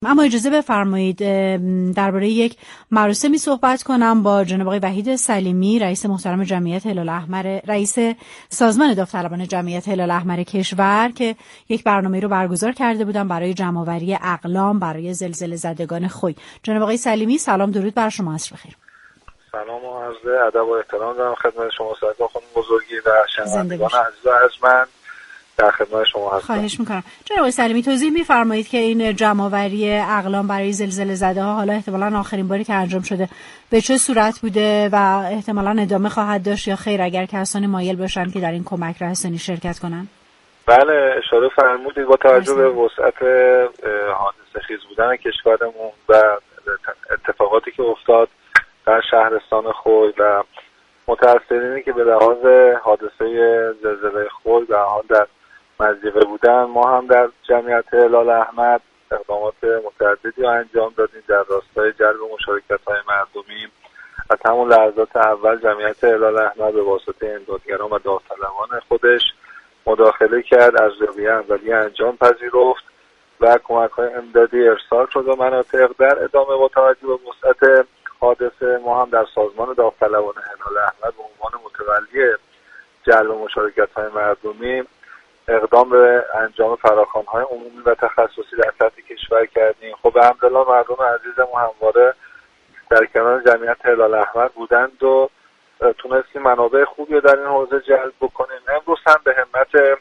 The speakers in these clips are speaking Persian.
اما اجازه بفرمایید درباره یک مراسمی صحبت کنم با جناب آقای وحید سلیمی، رئیس محترم جمعیت هلال احمر، رئیس سازمان داوطلبان جمعیت هلال احمر کشور، که یک برنامه رو برگزار کرده بودن برای جمع‌آوری اقلام برای زلزله زدگان خوی. جناب آقای سلیمی، سلام، درود بر شما، عصر بخیر. سلام و عرض ادب و احترام دارم خدمت شما سرکار خانم بزرگی و شنوندگان عزیز و ارجمند. در خدمت شما هستم. خواهش میکنم. جناب آقای سلیمی، توضیح میفرمایید که این جمع‌آوری اقلام برای زلزله زده ها حالا احتمالاً آخرین باری که انجام شده به چه صورت بوده و احتمالاً ادامه خواهد داشت یا خیر اگر کسانی مایل باشن که در این کمک رسانی شرکت کنن؟ بله، اشاره فرمودید. با توجه به وسعت حادثه خیز بودن کشورمون و اتفاقاتی که افتاد در شهرستان خوی و متأثرینی که به لحاظ حادثه زلزله خوی در حال در مضیقه بودن، ما هم در جمعیت هلال احمر اقدامات متعددی انجام دادیم در راستای جلب مشارکت‌های مردمی. از همون لحظات اول جمعیت هلال احمر به واسطه امدادگران و داوطلبان خودش مداخله کرد، ارزیابی اولیه انجام پذیرفت و کمک‌های امدادی ارسال شد به مناطق. در ادامه با توجه به وسعت حادثه، ما هم در سازمان داوطلبان هلال احمر به عنوان متولی جلب مشارکت‌های مردمی اقدام به انجام فراخوان‌های عمومی و تخصصی در سطح کشور کردیم. خب به حمدالله مردم عزیزمون همواره در کنار جمعیت هلال احمر بودند و تونستیم منابع خوبی رو در این حوزه جلب بکنیم. امروز هم به همت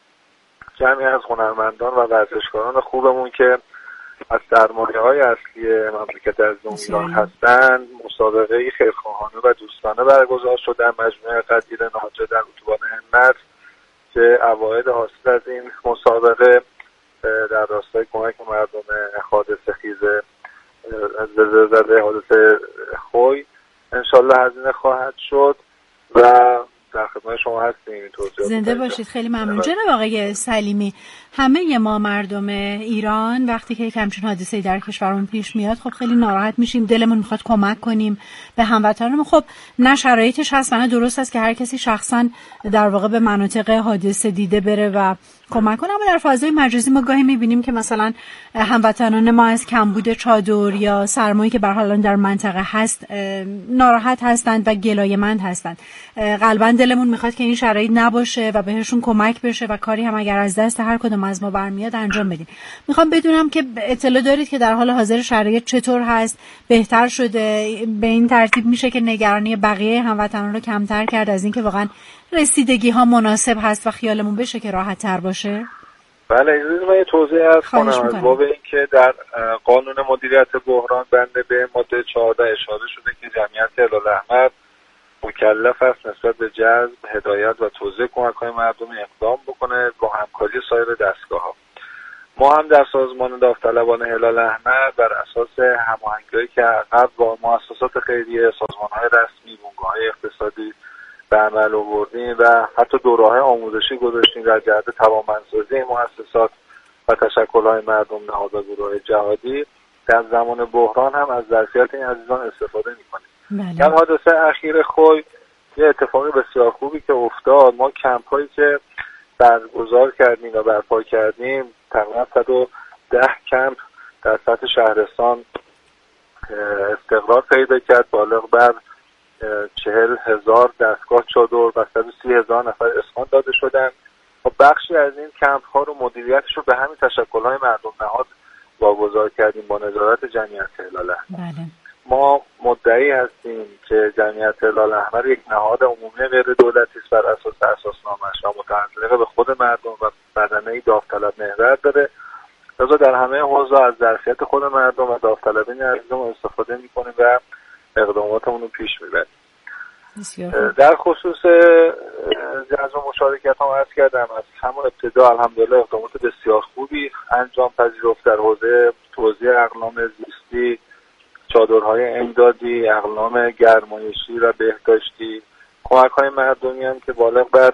جمعی از هنرمندان و ورزشکاران خوبمون که از سرمایه‌های اصلی مملکت عزیزمون ایران هستند، مسابقه خیرخواهانه و دوستانه برگزار شد در مجموعه قدیر ناجه در اتوبان همت که عواید حاصل از این مسابقه در راستای کمک مردم حادثه خیز زلزله زده حادثه خوی انشالله هزینه خواهد شد و در خدمت شما هستیم. زنده باشید. خیلی ممنون. جناب آقای سلیمی، همه ما مردم ایران وقتی که یک همچین حادثه‌ای در کشورمون پیش میاد خب خیلی ناراحت میشیم، دلمون میخواد کمک کنیم به هموطنانمون. خب نه شرایطش هست و نه درست است که هر کسی شخصا در واقع به مناطق حادثه دیده بره و کمک کنه. اما در فضای مجازی ما گاهی میبینیم که مثلا هموطنان ما از کمبود چادر یا سرمایی که به هر حال در منطقه هست ناراحت هستند و گلایه‌مند هستند. قلباً دلمون میخواد که این شرایط نباشه و بهشون کمک بشه و کاری هم اگر از دست هر کدوم از ما برمیاد انجام بدیم. میخوام بدونم که اطلاع دارید که در حال حاضر شرایط چطور هست؟ بهتر شده؟ به این ترتیب میشه که نگرانی بقیه هموطنان رو کمتر کرد از اینکه واقعا رسیدگی ها مناسب هست و خیالمون بشه که راحت تر باشه؟ بله، اجازه من یه توضیح عرض کنم از باب اینکه در قانون مدیریت بحران بنده به ماده 14 اشاره شده که جمعیت هلال احمر مکلف است نسبت به جذب، هدایت و توزیع کمک‌های مردم اقدام بکنه با همکاری سایر دستگاه‌ها. ما هم در سازمان داوطلبان هلال احمر بر اساس هماهنگی‌هایی که قبل با مؤسسات خیریه، سازمان‌های رسمی، بنگاه‌های اقتصادی به عمل آوردیم و حتی دوره‌های آموزشی گذاشتیم در جهت توانمندسازی مؤسسات و تشکل‌های مردم نهادها و گروه‌های جهادی. در زمان بحران هم از ظرفیت این عزیزان استفاده می‌کنیم. در حادثه اخیر خوی یه اتفاقی بسیار خوبی که افتاد، ما کمپ‌هایی که برگزار کردیم و برپا کردیم تقریبا 110 کمپ در سطح شهرستان استقرار پیدا کرد، بالغ بر 40,000 دستگاه چادر و 130,000 نفر اسکان داده شدن. و بخشی از این کمپ ها رو مدیریتش رو به همین تشکل‌های مردم نهاد واگذار کردیم با نظارت جمعیت هلال احمر. ما مدعی هستیم که جمعیت هلال احمر یک نهاد عمومی غیر دولتی است بر اساس اساسنامه‌اش و متعلق به خود مردم و بدنه داوطلب محور داره. لذا در همه حوزه از ظرفیت خود مردم و داوطلبین عزیزمون استفاده می‌کنیم و اقداماتمون رو پیش میبریم. در خصوص جذب مشارکت هم عرض کردم از همون ابتدا الحمدلله اقدامات بسیار خوبی انجام پذیرفت در حوزه توزیع اقلام زیستی، چادرهای امدادی، اقلام گرمایشی و بهداشتی، کمک‌های مردمی هم که بالغ بر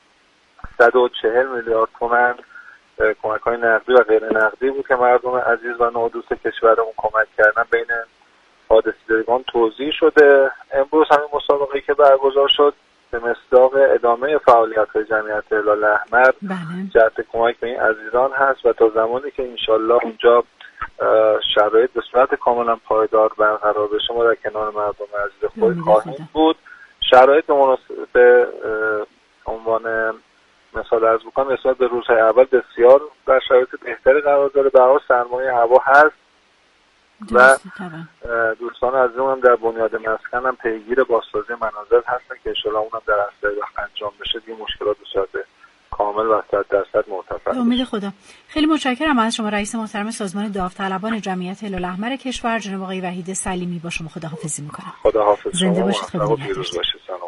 140 میلیارد تومان کمک‌های نقدی و غیر نقدی بود که مردم عزیز و نادوست کشورمون کمک کردن بین حادثه‌زدگان توزیع شده. امروز همین مسابقه‌ای که برگزار شد به مصداق ادامه فعالیت‌های جمعیت هلال احمر جهت کمک به این عزیزان هست و تا زمانی که انشالله اونجا شرایط به صورت کاملا پایدار برقرار بشه ما در کنار مردم عزیز خود خواهیم بود. شرایط به عنوان مثال عرض بکنم نسبت به روزهای اول بسیار در شرایط بهتری قرار داره. به هر سرمایه هوا هست و دوستان عزیزم هم در بنیاد مسکن هم پیگیر بازسازی منازل هستن که انشالله اونم در اسرع وقت انجام بشه دیگه مشکلات به صورت کامل و 100% مرتفع. امید خدا. خیلی متشکرم از شما رئیس محترم سازمان داوطلبان جمعیت هلال‌احمر کشور جناب آقای وحید سلیمی. با شما خداحافظی می‌کنم. خداحافظ. زنده باشید. خدا پیروز باشید.